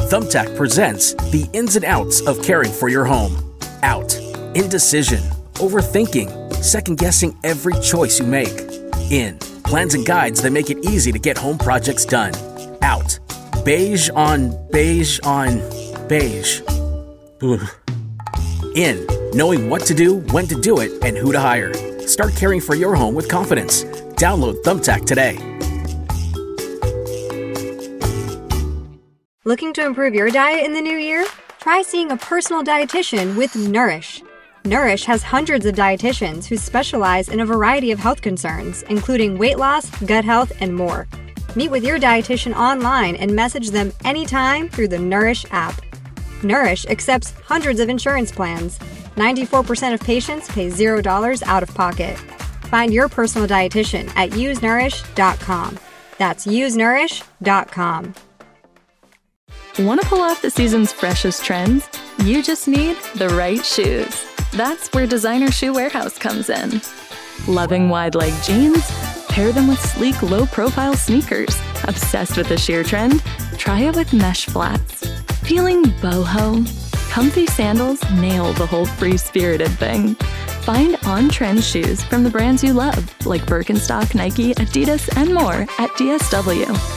Thumbtack presents the ins and outs of caring for your home. Out. Indecision. Overthinking. Second-guessing every choice you make. In. Plans and guides that make it easy to get home projects done. Out. Beige on beige on beige. Ugh. In. Knowing what to do, when to do it, and who to hire. Start caring for your home with confidence. Download Thumbtack today. Looking to improve your diet in the new year? Try seeing a personal dietitian with Nourish. Nourish has hundreds of dietitians who specialize in a variety of health concerns, including weight loss, gut health, and more. Meet with your dietitian online and message them anytime through the Nourish app. Nourish accepts hundreds of insurance plans. 94% of patients pay $0 out of pocket. Find your personal dietitian at usenourish.com. That's usenourish.com. Want to pull off the season's freshest trends? You just need the right shoes. That's where Designer Shoe Warehouse comes in. Loving wide-leg jeans? Pair them with sleek, low-profile sneakers. Obsessed with the sheer trend? Try it with mesh flats. Feeling boho? Comfy sandals nail the whole free-spirited thing. Find on-trend shoes from the brands you love, like Birkenstock, Nike, Adidas, and more at DSW.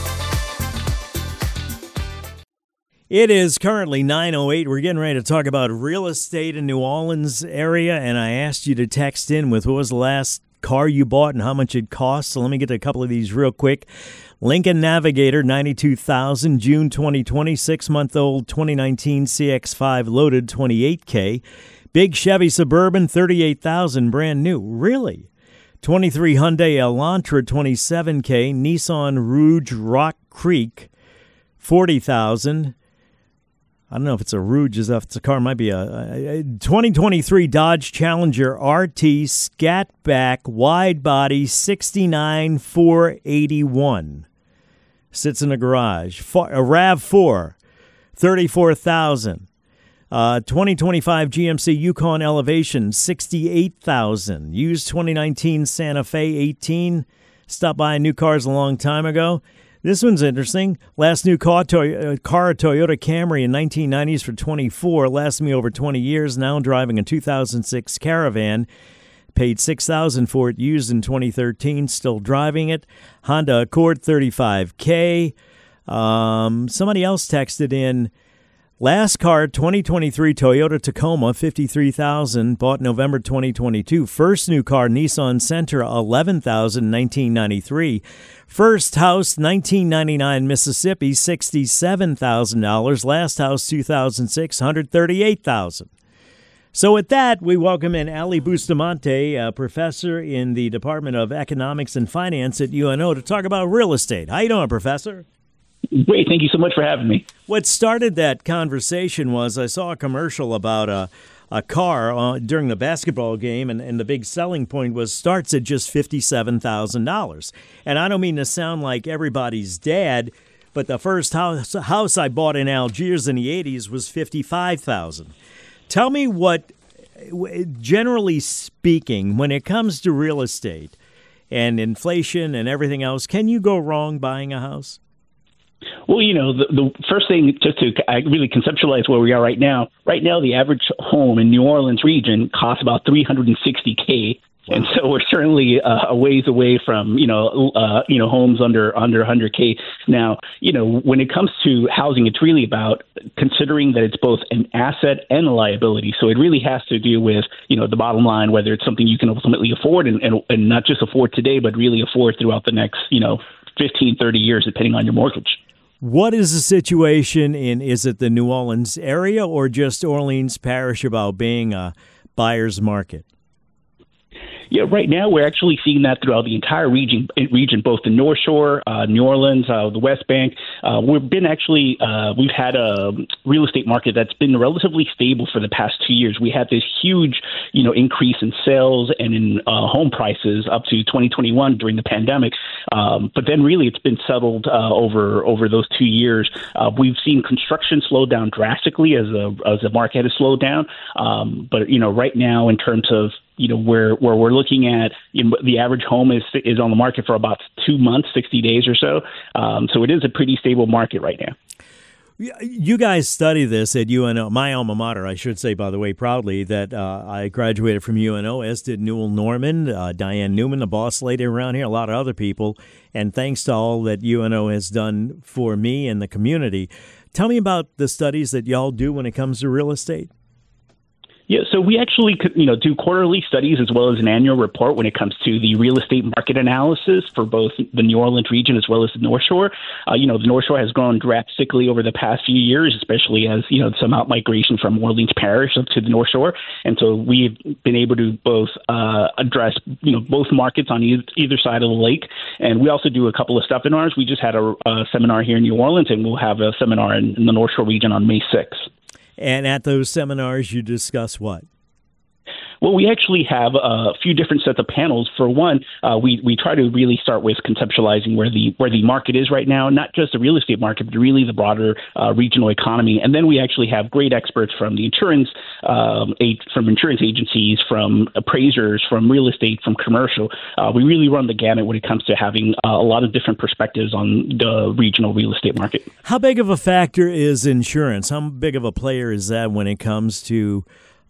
It is currently 9:08. We're getting ready to talk about real estate in New Orleans area, and I asked you to text in with what was the last car you bought and how much it cost. So let me get to a couple of these real quick. Lincoln Navigator, $92,000, June 2020, 6-month-old 2019 CX-5 loaded, $28K. Big Chevy Suburban, $38,000, brand new. Really? 23 Hyundai Elantra, $27K. Nissan Rouge Rock Creek, $40,000. I don't know if it's a Rouge, if it's a car, it might be a 2023 Dodge Challenger RT Scatback wide body, $69,481. Sits in a garage. A RAV4, $34,000. 2025 GMC Yukon Elevation, $68,000. Used 2019 Santa Fe 18. Stopped by new cars a long time ago. This one's interesting. Last new car, Toyota Camry in 1990s for $24,000. Lasted me over 20 years. Now driving a 2006 Caravan. Paid $6,000 for it. Used in 2013. Still driving it. Honda Accord, $35K. Somebody else texted in. Last car, 2023 Toyota Tacoma, $53,000. Bought November 2022. First new car, Nissan Sentra, $11,000, 1993. First house, 1999 Mississippi, $67,000. Last house, 2006, $138,000. So with that, we welcome in Ali Bustamante, a professor in the Department of Economics and Finance at UNO, to talk about real estate. How you doing, Professor? Great. Thank you so much for having me. What started that conversation was I saw a commercial about a car during the basketball game, and the big selling point was starts at just $57,000. And I don't mean to sound like everybody's dad, but the first house I bought in Algiers in the 80s was $55,000. Tell me what, generally speaking, when it comes to real estate and inflation and everything else, can you go wrong buying a house? Well, the first thing, just to really conceptualize where we are right now, the average home in New Orleans region costs about $360K. Wow. And so we're certainly a ways away from, homes under $100K. Now, when it comes to housing, it's really about considering that it's both an asset and a liability. So it really has to do with, the bottom line, whether it's something you can ultimately afford and not just afford today, but really afford throughout the next, 15, 30 years, depending on your mortgage. What is the situation is it the New Orleans area or just Orleans Parish about being a buyer's market? Yeah, right now we're actually seeing that throughout the entire region, both the North Shore, New Orleans, the West Bank. We've had a real estate market that's been relatively stable for the past 2 years. We had this huge, increase in sales and in home prices up to 2021 during the pandemic. But then really it's been settled over those 2 years. We've seen construction slow down drastically as the market has slowed down. But right now in terms of where we're looking at, the average home is on the market for about 2 months, 60 days or so. So it is a pretty stable market right now. You guys study this at UNO, my alma mater, I should say, by the way, proudly, that I graduated from UNO, as did Newell Norman, Diane Newman, the boss lady around here, a lot of other people. And thanks to all that UNO has done for me and the community. Tell me about the studies that y'all do when it comes to real estate. Yeah, so we actually do quarterly studies as well as an annual report when it comes to the real estate market analysis for both the New Orleans region as well as the North Shore. The North Shore has grown drastically over the past few years, especially as, some out-migration from Orleans Parish up to the North Shore. And so we've been able to both address, both markets on either side of the lake. And we also do a couple of seminars. We just had a seminar here in New Orleans, and we'll have a seminar in the North Shore region on May 6th. And at those seminars, you discuss what? Well, we actually have a few different sets of panels. For one, we try to really start with conceptualizing where the market is right now, not just the real estate market, but really the broader regional economy. And then we actually have great experts from the insurance agencies, from appraisers, from real estate, from commercial. We really run the gamut when it comes to having a lot of different perspectives on the regional real estate market. How big of a factor is insurance? How big of a player is that when it comes to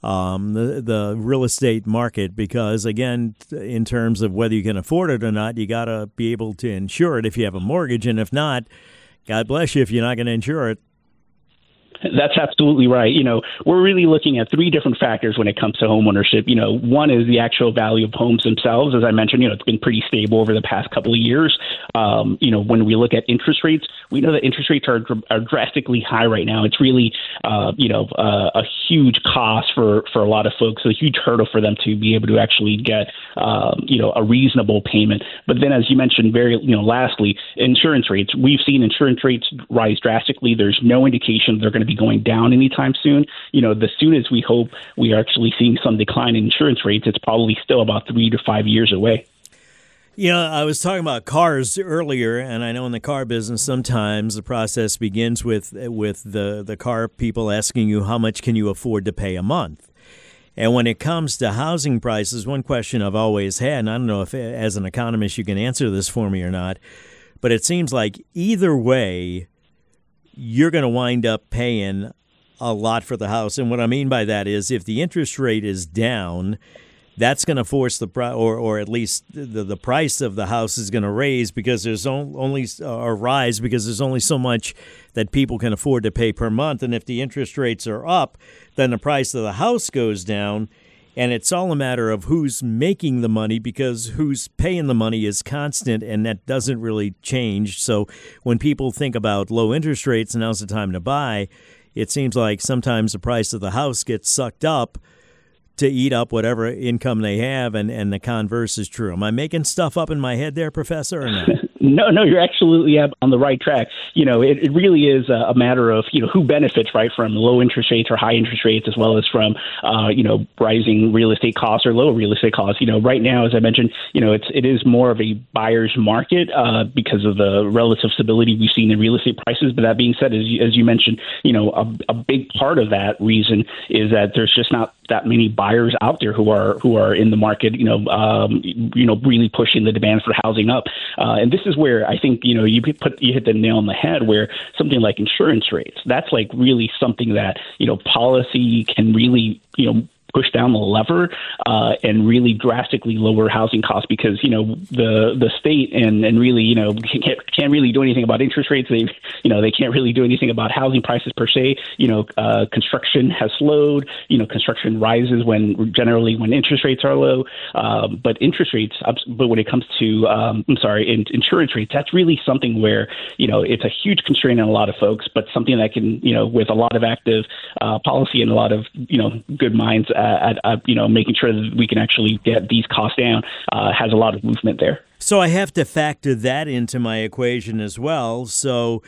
the real estate market? Because, again, in terms of whether you can afford it or not, you got to be able to insure it if you have a mortgage. And if not, God bless you if you're not going to insure it. That's absolutely right. We're really looking at three different factors when it comes to homeownership. One is the actual value of homes themselves. As I mentioned, it's been pretty stable over the past couple of years. When we look at interest rates, we know that interest rates are drastically high right now. It's really, a huge cost for a lot of folks, a huge hurdle for them to be able to actually get, a reasonable payment. But then, as you mentioned, lastly, insurance rates. We've seen insurance rates rise drastically. There's no indication they're going to be going down anytime soon. The soon as we hope we are actually seeing some decline in insurance rates, it's probably still about 3 to 5 years away. I was talking about cars earlier, and I know in the car business sometimes the process begins with the car people asking you how much can you afford to pay a month. And when it comes to housing prices, one question I've always had, and I don't know if as an economist you can answer this for me or not, but it seems like either way you're going to wind up paying a lot for the house. And what I mean by that is if the interest rate is down, that's going to force or at least the price of the house is going to raise because there's only because there's only so much that people can afford to pay per month. And if the interest rates are up, then the price of the house goes down. And it's all a matter of who's making the money because who's paying the money is constant, and that doesn't really change. So when people think about low interest rates and now's the time to buy, it seems like sometimes the price of the house gets sucked up to eat up whatever income they have, and the converse is true. Am I making stuff up in my head there, Professor, or not? No, you're absolutely on the right track. It really is a matter of, who benefits, right, from low interest rates or high interest rates, as well as from, rising real estate costs or low real estate costs. Right now, as I mentioned, it is more of a buyer's market because of the relative stability we've seen in real estate prices. But that being said, as you mentioned, a big part of that reason is that there's just not that many buyers out there who are in the market, really pushing the demand for housing up. And this is where I think, you hit the nail on the head, where something like insurance rates, that's like really something that, policy can really, push down the lever and really drastically lower housing costs because, the state and really, can't really do anything about interest rates. They can't really do anything about housing prices per se. Construction has slowed. Construction rises when interest rates are low. But when it comes to, insurance rates, that's really something where, it's a huge constraint on a lot of folks, but something that can, with a lot of active policy and a lot of, good minds at making sure that we can actually get these costs down, has a lot of movement there. So I have to factor that into my equation as well. So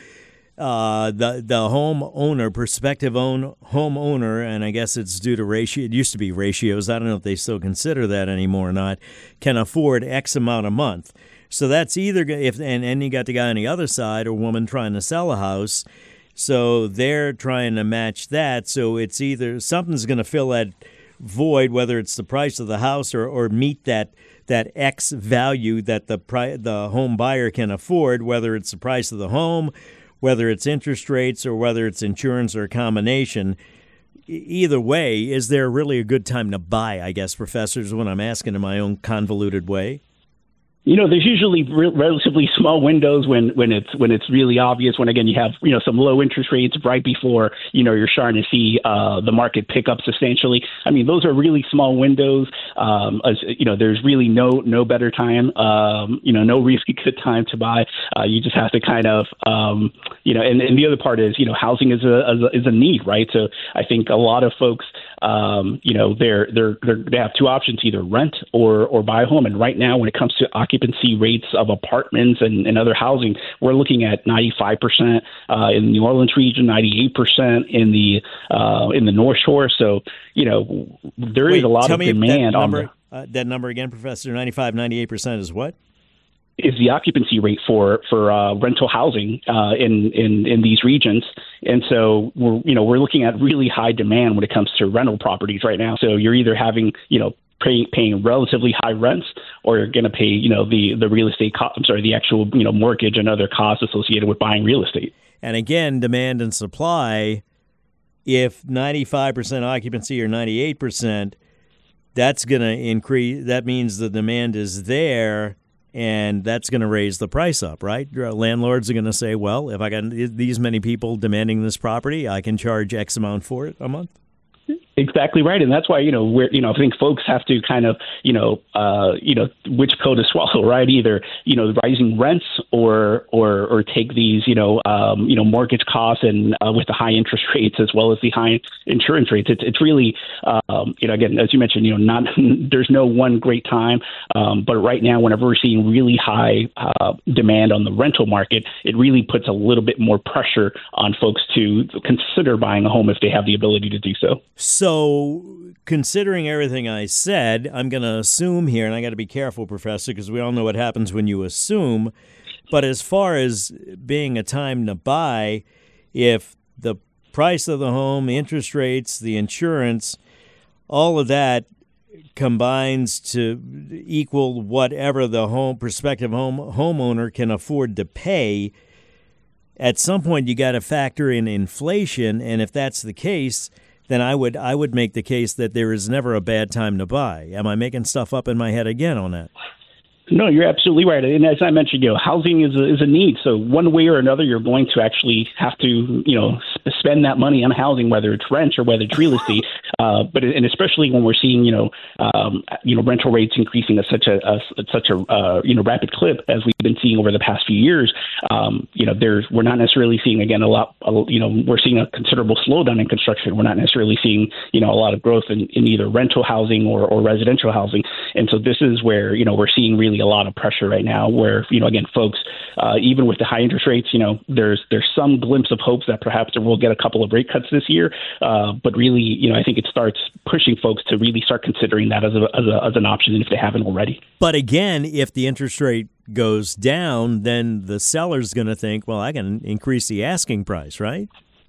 the prospective homeowner, and I guess it's due to ratio. It used to be ratios. I don't know if they still consider that anymore or not. Can afford X amount a month. So that's either and you got the guy on the other side or woman trying to sell a house. So they're trying to match that. So it's either something's going to fill that void, whether it's the price of the house or meet that X value that the home buyer can afford, whether it's the price of the home whether it's interest rates or whether it's insurance or a combination. Either way, is there really a good time to buy, I guess, Professor, is what I'm asking in my own convoluted way? There's usually relatively small windows when it's really obvious. When again you have some low interest rates right before you're starting to see the market pick up substantially. I mean, those are really small windows. There's really no better time. No really good time to buy. You just have to kind of and the other part is housing is a need, right? So I think a lot of folks they have two options: either rent or buy a home. And right now, when it comes to occupancy rates of apartments and other housing, we're looking at 95% in the New Orleans region, 98% in the North Shore. So there is a lot of demand on that number again, Professor. 95, 98% is what? Is the occupancy rate for rental housing in these regions, and so we're looking at really high demand when it comes to rental properties right now. So you're either having paying relatively high rents, or you're going to pay the real estate the actual mortgage and other costs associated with buying real estate. And again, demand and supply. If 95% occupancy or 98%, that's going to increase. That means the demand is there. And that's going to raise the price up, right? Landlords are going to say, well, if I got these many people demanding this property, I can charge X amount for it a month. Exactly right, and that's why I think folks have to kind of which pill to swallow, right? Either rising rents or take these mortgage costs and with the high interest rates as well as the high insurance rates. It's really again, as you mentioned, not there's no one great time, but right now whenever we're seeing really high demand on the rental market, it really puts a little bit more pressure on folks to consider buying a home if they have the ability to do so. So, considering everything I said, I'm going to assume here, and I got to be careful, Professor, because we all know what happens when you assume. But as far as being a time to buy, if the price of the home, interest rates, the insurance, all of that combines to equal whatever the prospective homeowner can afford to pay, at some point you got to factor in inflation, and if that's the case, then I would make the case that there is never a bad time to buy. Am I making stuff up in my head again on that? No, you're absolutely right. And as I mentioned, housing is a need. So one way or another, you're going to actually have to, spend that money on housing, whether it's rent or whether it's real estate. But especially when we're seeing, rental rates increasing at such a rapid clip as we've been seeing over the past few years. We're not necessarily seeing we're seeing a considerable slowdown in construction. We're not necessarily seeing, a lot of growth in either rental housing or residential housing. And so this is where, we're seeing really a lot of pressure right now where, again, folks, even with the high interest rates, there's some glimpse of hopes that perhaps we'll get a couple of rate cuts this year. But really, I think it starts pushing folks to really start considering that as an option if they haven't already. But again, if the interest rate goes down, then the seller's going to think, well, I can increase the asking price, right?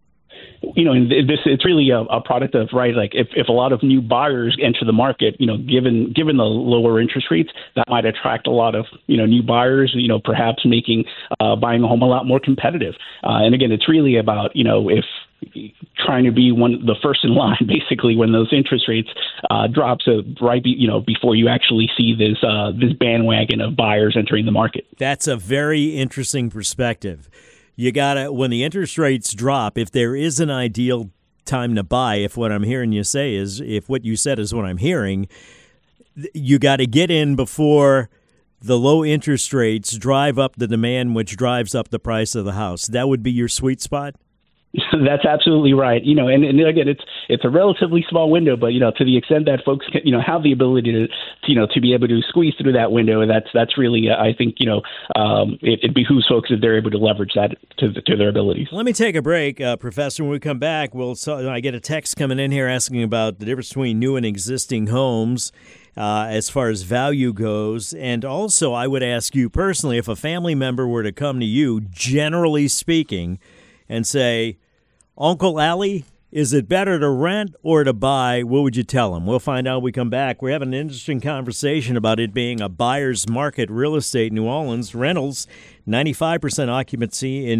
And it's really a product of, right, like if a lot of new buyers enter the market, given the lower interest rates, that might attract a lot of, new buyers, perhaps making buying a home a lot more competitive. And again, it's really about, if trying to be the first in line, basically, when those interest rates drop. So before you actually see this bandwagon of buyers entering the market. That's a very interesting perspective. You gotta, when the interest rates drop, if there is an ideal time to buy, if what I'm hearing you say is, if what you said is what I'm hearing, you got to get in before the low interest rates drive up the demand, which drives up the price of the house. That would be your sweet spot? That's absolutely right. And again, it's a relatively small window, but to the extent that folks can, have the ability to be able to squeeze through that window, that's really, I think, it behooves folks if they're able to leverage that to their abilities. Let me take a break, Professor. When we come back, I get a text coming in here asking about the difference between new and existing homes as far as value goes, and also I would ask you personally, if a family member were to come to you, generally speaking, and say, Uncle Allie, is it better to rent or to buy? What would you tell them? We'll find out when we come back. We're having an interesting conversation about it being a buyer's market real estate in New Orleans. Rentals, 95% occupancy in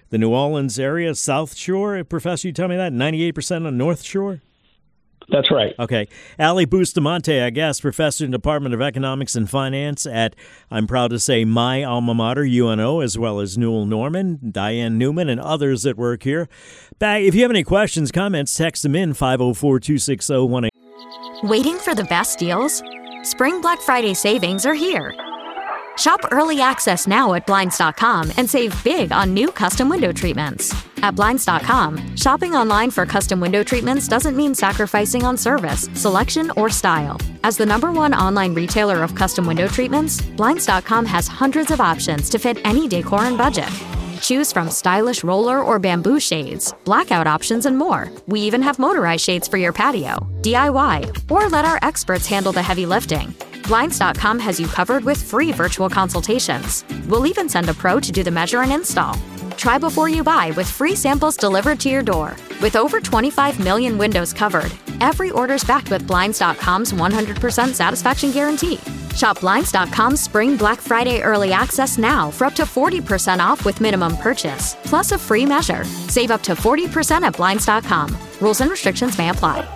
the New Orleans area, South Shore. Professor, you tell me that? 98% on North Shore? That's right. Okay. Ali Bustamante, I guess, professor in the Department of Economics and Finance at, I'm proud to say, my alma mater, UNO, as well as Newell Norman, Diane Newman, and others that work here. If you have any questions, comments, text them in 504-260-18. Waiting for the best deals? Spring Black Friday savings are here. Shop early access now at Blinds.com and save big on new custom window treatments. At Blinds.com, shopping online for custom window treatments doesn't mean sacrificing on service, selection, or style. As the #1 online retailer of custom window treatments, Blinds.com has hundreds of options to fit any decor and budget. Choose from stylish roller or bamboo shades, blackout options, and more. We even have motorized shades for your patio, DIY, or let our experts handle the heavy lifting. Blinds.com has you covered with free virtual consultations. We'll even send a pro to do the measure and install. Try before you buy with free samples delivered to your door. With over 25 million windows covered, every order's backed with Blinds.com's 100% satisfaction guarantee. Shop Blinds.com's Spring Black Friday early access now for up to 40% off with minimum purchase, plus a free measure. Save up to 40% at Blinds.com. Rules and restrictions may apply.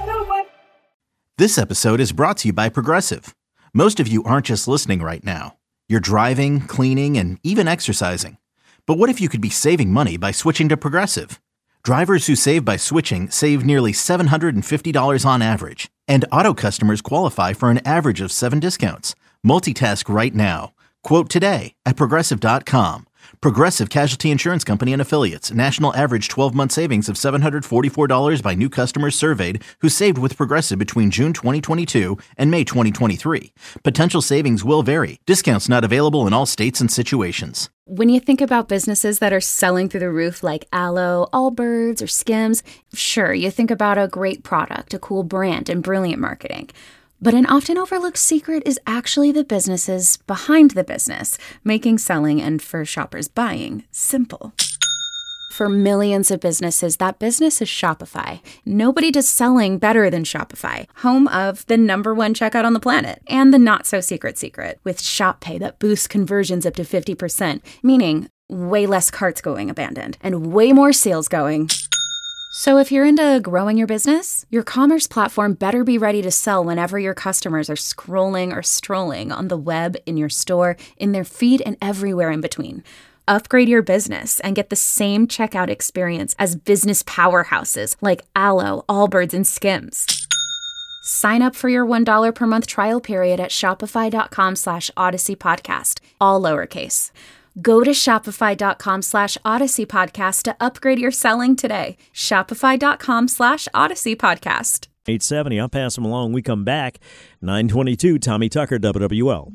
This episode is brought to you by Progressive. Most of you aren't just listening right now. You're driving, cleaning, and even exercising. But what if you could be saving money by switching to Progressive? Drivers who save by switching save nearly $750 on average. And auto customers qualify for an average of 7 discounts. Multitask right now. Quote today at Progressive.com. Progressive Casualty Insurance Company and Affiliates. National average 12-month savings of $744 by new customers surveyed who saved with Progressive between June 2022 and May 2023. Potential savings will vary. Discounts not available in all states and situations. When you think about businesses that are selling through the roof like Aloe, Allbirds, or Skims, sure, you think about a great product, a cool brand, and brilliant marketing. But an often overlooked secret is actually the businesses behind the business, making selling and for shoppers buying simple. For millions of businesses, that business is Shopify. Nobody does selling better than Shopify, home of the #1 checkout on the planet and the not-so-secret secret with Shop Pay that boosts conversions up to 50%, meaning way less carts going abandoned and way more sales going. So if you're into growing your business, your commerce platform better be ready to sell whenever your customers are scrolling or strolling on the web, in your store, in their feed, and everywhere in between. Upgrade your business and get the same checkout experience as business powerhouses like Aloe, Allbirds, and Skims. Sign up for your $1 per month trial period at shopify.com/Odyssey Podcast, all lowercase. Go to shopify.com/Odyssey Podcast to upgrade your selling today. Shopify.com/Odyssey Podcast. 870, I'll pass them along. We come back, 922, Tommy Tucker, WWL.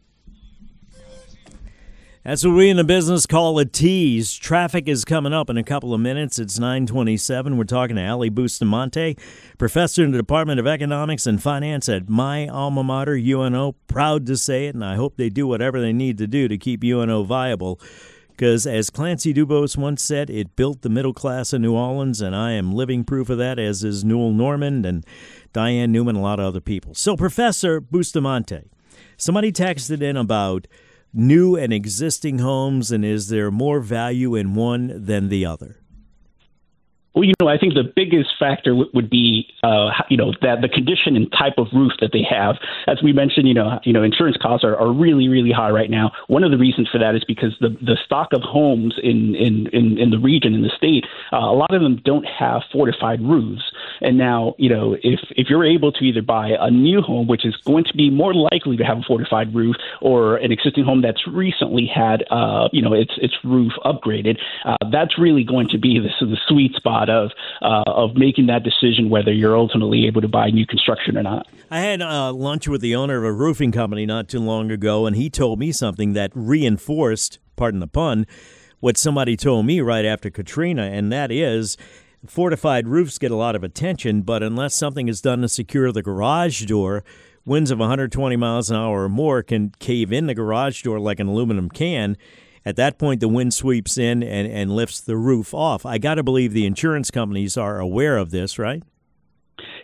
That's what we in the business call a tease. Traffic is coming up in a couple of minutes. It's 9:27. We're talking to Ali Bustamante, professor in the Department of Economics and Finance at my alma mater, UNO. Proud to say it, and I hope they do whatever they need to do to keep UNO viable. Because as Clancy Dubose once said, it built the middle class of New Orleans, and I am living proof of that, as is Newell Norman and Diane Newman, a lot of other people. So, Professor Bustamante, somebody texted in about new and existing homes, and is there more value in one than the other? Well, I think the biggest factor would be, that the condition and type of roof that they have. As we mentioned, insurance costs are really, really high right now. One of the reasons for that is because the stock of homes in the region, in the state, a lot of them don't have fortified roofs. And now, if you're able to either buy a new home, which is going to be more likely to have a fortified roof, or an existing home that's recently had, its roof upgraded, that's really going to be the sweet spot of making that decision whether you're ultimately able to buy new construction or not. I had lunch with the owner of a roofing company not too long ago, and he told me something that reinforced, pardon the pun, what somebody told me right after Katrina, and that is fortified roofs get a lot of attention, but unless something is done to secure the garage door, winds of 120 miles an hour or more can cave in the garage door like an aluminum can. At that point, the wind sweeps in and lifts the roof off. I got to believe the insurance companies are aware of this, right?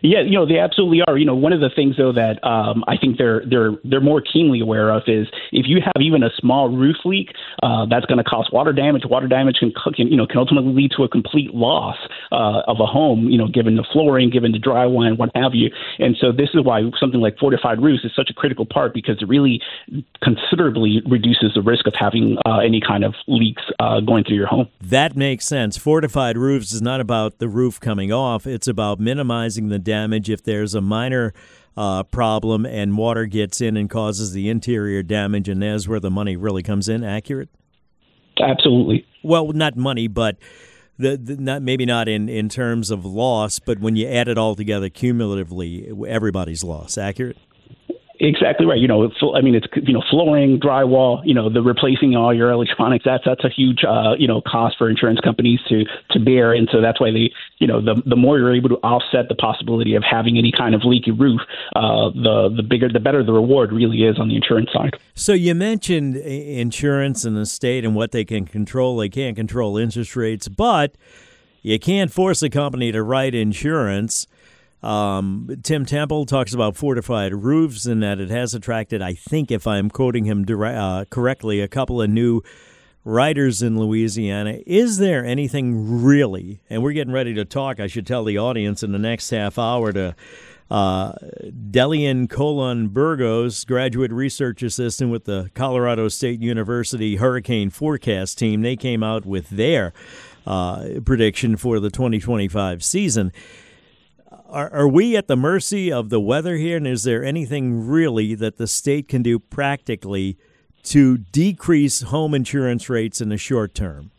Yeah, they absolutely are. One of the things though that I think they're more keenly aware of is if you have even a small roof leak, that's going to cause water damage. Water damage can ultimately lead to a complete loss of a home. Given the flooring, given the drywall, and what have you. And so this is why something like fortified roofs is such a critical part, because it really considerably reduces the risk of having any kind of leaks going through your home. That makes sense. Fortified roofs is not about the roof coming off. It's about minimizing the damage if there's a minor problem and water gets in and causes the interior damage, and there's where the money really comes in. Accurate? Absolutely. Well, not money, but maybe not in terms of loss, but when you add it all together cumulatively, everybody's loss. Accurate? Exactly right. It's flooring, drywall, the replacing all your electronics. That's a huge cost for insurance companies to bear, and so that's why they the more you're able to offset the possibility of having any kind of leaky roof, the better the reward really is on the insurance side. So you mentioned insurance and the state and what they can control. They can't control interest rates, but you can't force a company to write insurance. Tim Temple talks about fortified roofs and that it has attracted, I think if I'm quoting him correctly, a couple of new writers in Louisiana. Is there anything really, and we're getting ready to talk, I should tell the audience in the next half hour, to Delian Colon Burgos, graduate research assistant with the Colorado State University Hurricane Forecast Team. They came out with their prediction for the 2025 season. Are we at the mercy of the weather here, and is there anything really that the state can do practically to decrease home insurance rates in the short term?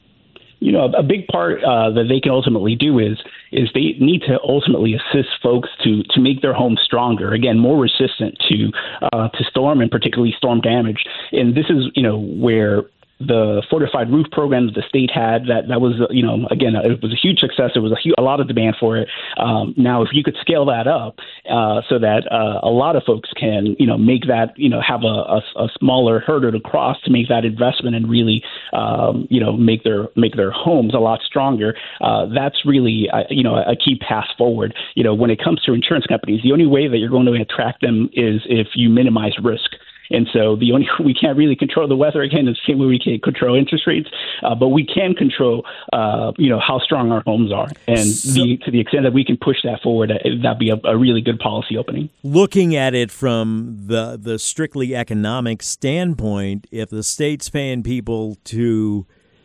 A big part that they can ultimately do is they need to ultimately assist folks to make their homes stronger, again, more resistant to storm and particularly storm damage. And this is, where the fortified roof program that the state had, that was, again, it was a huge success. There was a lot of demand for it. Now, if you could scale that up so that a lot of folks can, make that, have a smaller hurdle to cross to make that investment and really, make their homes a lot stronger, that's really, a key path forward. When it comes to insurance companies, the only way that you're going to attract them is if you minimize risk. And so we can't really control the weather, again, the same way we can't control interest rates, but we can control, how strong our homes are. And to the extent that we can push that forward, that'd be a really good policy opening. Looking at it from the strictly economic standpoint, if the state's paying people to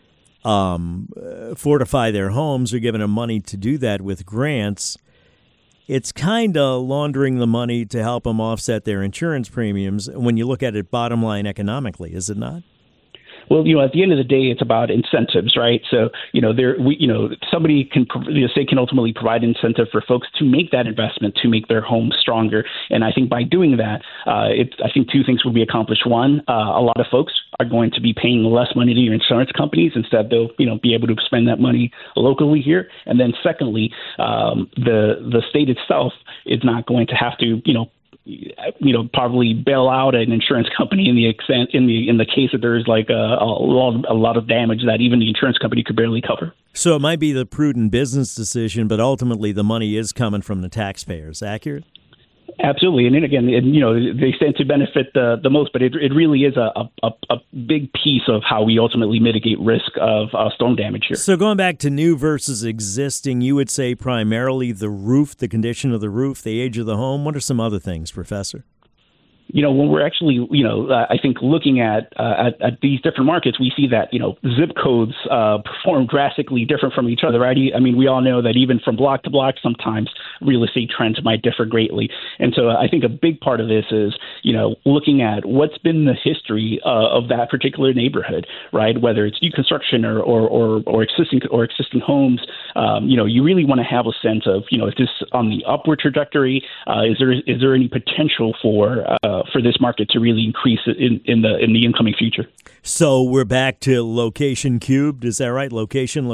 fortify their homes or giving them money to do that with grants, it's kind of laundering the money to help them offset their insurance premiums when you look at it bottom line economically, is it not? Well, at the end of the day, it's about incentives, right? So, somebody the state can ultimately provide incentive for folks to make that investment, to make their home stronger. And I think by doing that, I think two things will be accomplished. One, a lot of folks are going to be paying less money to your insurance companies. Instead, they'll, be able to spend that money locally here. And then secondly, the state itself is not going to have to, probably bail out an insurance company in the case that there's like a lot of damage that even the insurance company could barely cover. So it might be the prudent business decision, but ultimately the money is coming from the taxpayers. Accurate? Absolutely. And then again, they stand to benefit the most, but it really is a big piece of how we ultimately mitigate risk of storm damage here. So going back to new versus existing, you would say primarily the roof, the condition of the roof, the age of the home. What are some other things, Professor? When we're actually, I think looking at these different markets, we see that, zip codes perform drastically different from each other, right? I mean, we all know that even from block to block, sometimes real estate trends might differ greatly. And so I think a big part of this is, looking at what's been the history of that particular neighborhood, right? Whether it's new construction or existing homes, you really want to have a sense of, is this on the upward trajectory? Is there any potential for this market to really increase in the incoming future? So we're back to location cubed. Is that right? Location.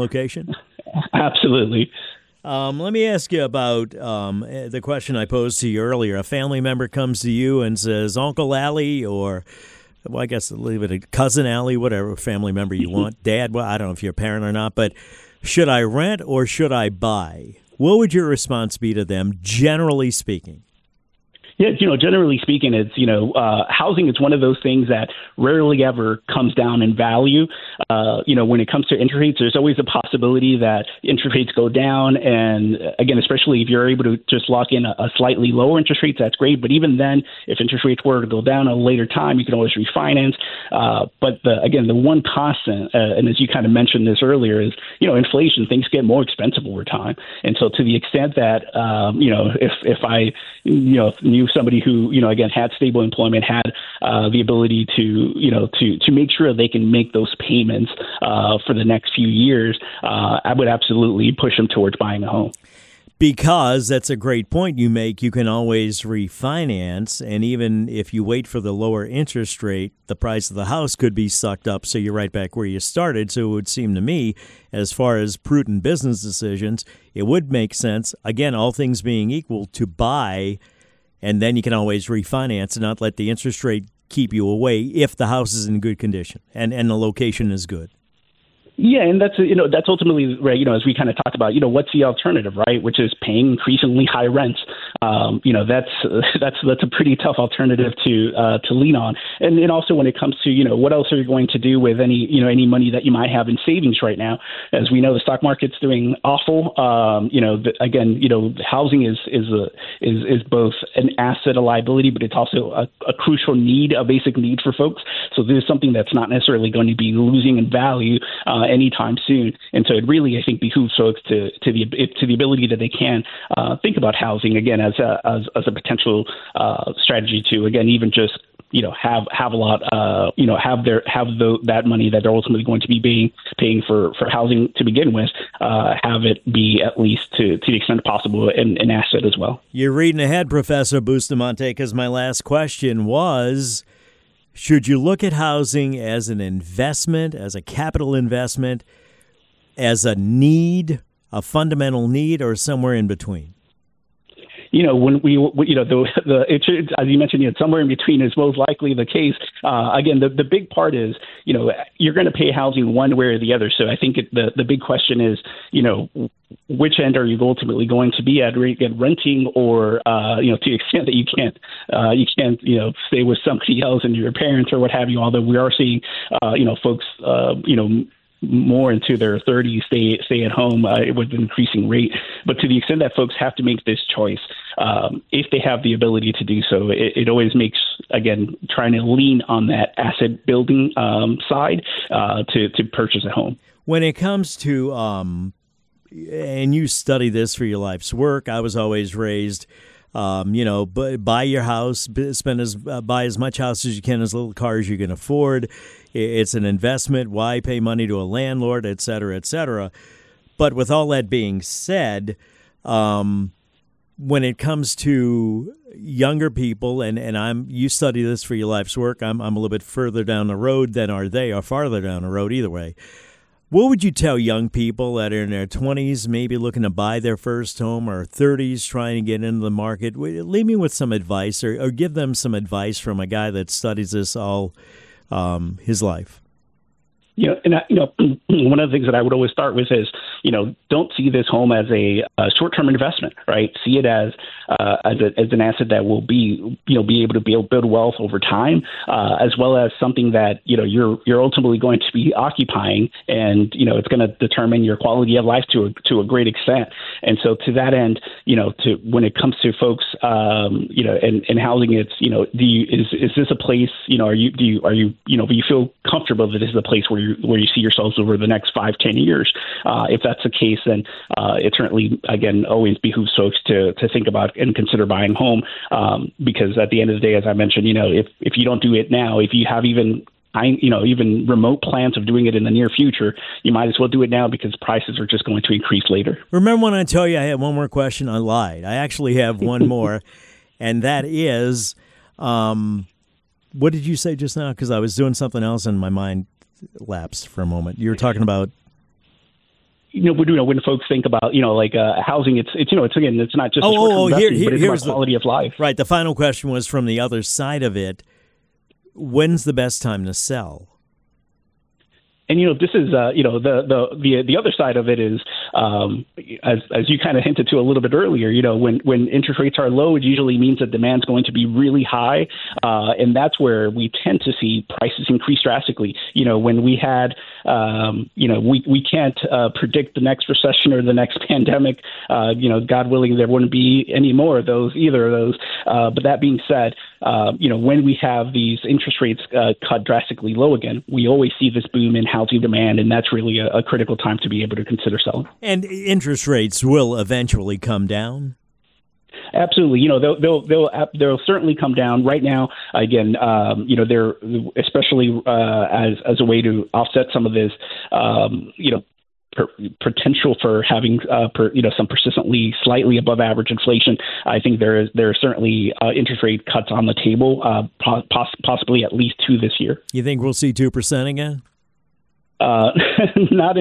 Absolutely. Let me ask you about the question I posed to you earlier. A family member comes to you and says, Uncle Allie, or I guess leave it at Cousin Allie, whatever family member you want, Dad, well, I don't know if you're a parent or not, but should I rent or should I buy? what would your response be to them, generally speaking? Yeah, generally speaking, it's, housing is one of those things that rarely ever comes down in value. When it comes to interest rates, there's always a possibility that interest rates go down. And again, especially if you're able to just lock in a slightly lower interest rate, that's great. But even then, if interest rates were to go down at a later time, you can always refinance. But the one constant, and as you kind of mentioned this earlier, is, inflation. Things get more expensive over time. And so to the extent that, if I, knew somebody who, again, had stable employment, had the ability to make sure they can make those payments for the next few years, I would absolutely push them towards buying a home. Because that's a great point you make. You can always refinance, and even if you wait for the lower interest rate, the price of the house could be sucked up, so you're right back where you started. So it would seem to me, as far as prudent business decisions, it would make sense, again, all things being equal, to buy, and then you can always refinance and not let the interest rate keep you away if the house is in good condition and the location is good. Yeah, and that's ultimately, right, as we kind of talked about, what's the alternative, right, which is paying increasingly high rents. That's a pretty tough alternative to lean on. And also when it comes to, what else are you going to do with any money that you might have in savings right now? As we know, the stock market's doing awful. Housing is both an asset, a liability, but it's also a crucial need, a basic need for folks. So this is something that's not necessarily going to be losing in value anytime soon. And so it really, I think, behooves folks to the ability that they can think about housing again as a potential strategy to, again, even just have a lot that money that they're ultimately going to be paying for housing to begin with, have it be at least to the extent possible an asset as well. You're reading ahead, Professor Bustamante, because my last question was, should you look at housing as an investment, as a capital investment, as a need, a fundamental need, or somewhere in between? When we, as you mentioned, somewhere in between is most likely the case. Again, the big part is, you're going to pay housing one way or the other. So I think the big question is, which end are you ultimately going to be at, renting or, to the extent that you can't, stay with somebody else and your parents or what have you, although we are seeing, folks, more into their 30s stay at home with an increasing rate. But to the extent that folks have to make this choice, if they have the ability to do so, it always makes, again, trying to lean on that asset building side to purchase a home. When it comes to, and you study this for your life's work, I was always raised, buy your house, buy as much house as you can, as little car as you can afford. It's an investment. Why pay money to a landlord, et cetera, et cetera. But with all that being said, when it comes to younger people, and you study this for your life's work, I'm a little bit further down the road than are they, or farther down the road, either way. What would you tell young people that are in their 20s, maybe looking to buy their first home, or 30s trying to get into the market? Leave me with some advice, or give them some advice from a guy that studies this all his life. One of the things that I would always start with is, don't see this home as a short-term investment, right? See it as an asset that will be able to build wealth over time, as well as something that, you're ultimately going to be occupying, and, it's going to determine your quality of life to a great extent. And so to that end, when it comes to folks, and housing, it's, is this a place, do you feel comfortable that this is a place where you see yourselves over the next 5-10 years? If that's the case, then it certainly, again, always behooves folks to think about and consider buying home, because at the end of the day, as I mentioned, if you don't do it now, if you have even remote plans of doing it in the near future, you might as well do it now, because prices are just going to increase later. Remember when I tell you I had one more question? I lied. I actually have one more, and that is, what did you say just now? Because I was doing something else and my mind lapsed for a moment. You were talking about, when folks think about, housing, it's again, it's not just a short-term investment, but it's about quality of life. Right. The final question was from the other side of it. When's the best time to sell? And this is the other side of it is as you kind of hinted to a little bit earlier, when interest rates are low, it usually means that demand's going to be really high, and that's where we tend to see prices increase drastically. When we had, we can't predict the next recession or the next pandemic. God willing, there wouldn't be any more of either of those. But that being said, when we have these interest rates cut drastically low again, we always see this boom in housing demand, and that's really a critical time to be able to consider selling. And interest rates will eventually come down? Absolutely. They'll certainly come down. Right now, again, they're especially as a way to offset some of this, potential for having some persistently slightly above average inflation. I think there are certainly interest rate cuts on the table, possibly at least 2 this year. You think we'll see 2% again? Not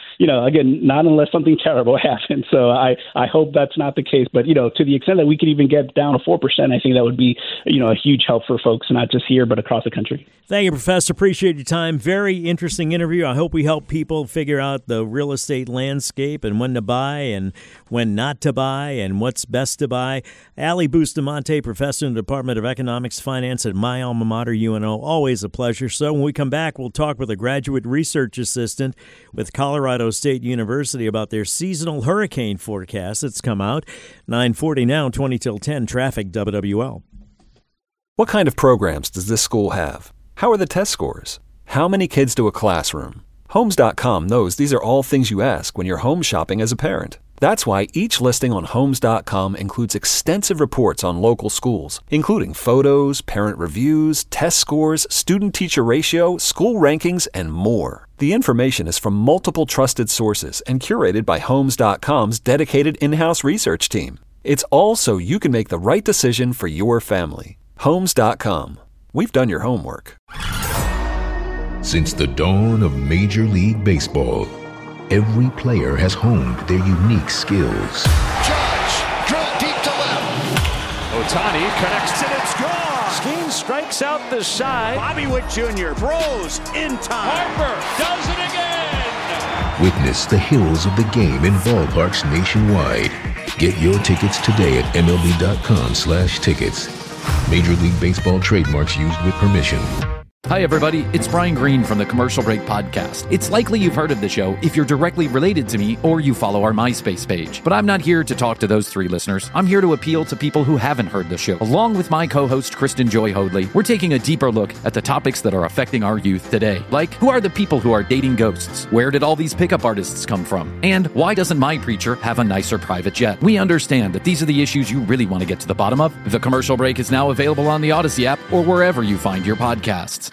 unless something terrible happens. So I hope that's not the case. But, to the extent that we could even get down to 4%, I think that would be, a huge help for folks, not just here, but across the country. Thank you, Professor. Appreciate your time. Very interesting interview. I hope we help people figure out the real estate landscape and when to buy and when not to buy and what's best to buy. Ali Bustamante, professor in the Department of Economics, Finance at my alma mater, UNO. Always a pleasure. So when we come back, we'll talk with a graduate research assistant with Colorado State University about their seasonal hurricane forecast that's come out. 9:40 now, 20 till 10, traffic, WWL. What kind of programs does this school have? How are the test scores? How many kids do a classroom? Homes.com knows these are all things you ask when you're home shopping as a parent. That's why each listing on Homes.com includes extensive reports on local schools, including photos, parent reviews, test scores, student-teacher ratio, school rankings, and more. The information is from multiple trusted sources and curated by Homes.com's dedicated in-house research team. It's all so you can make the right decision for your family. Homes.com. We've done your homework. Since the dawn of Major League Baseball, every player has honed their unique skills. Judge, drill deep to left. Ohtani connects and it's gone. Skeen strikes out the side. Bobby Witt Jr. throws in time. Harper does it again. Witness the hills of the game in ballparks nationwide. Get your tickets today at MLB.com/tickets. Major League Baseball trademarks used with permission. Hi, everybody. It's Brian Green from the Commercial Break Podcast. It's likely you've heard of the show if you're directly related to me or you follow our MySpace page. But I'm not here to talk to those 3 listeners. I'm here to appeal to people who haven't heard the show. Along with my co-host, Kristen Joy Hoadley, we're taking a deeper look at the topics that are affecting our youth today. Like, who are the people who are dating ghosts? Where did all these pickup artists come from? And why doesn't my preacher have a nicer private jet? We understand that these are the issues you really want to get to the bottom of. The Commercial Break is now available on the Odyssey app or wherever you find your podcasts.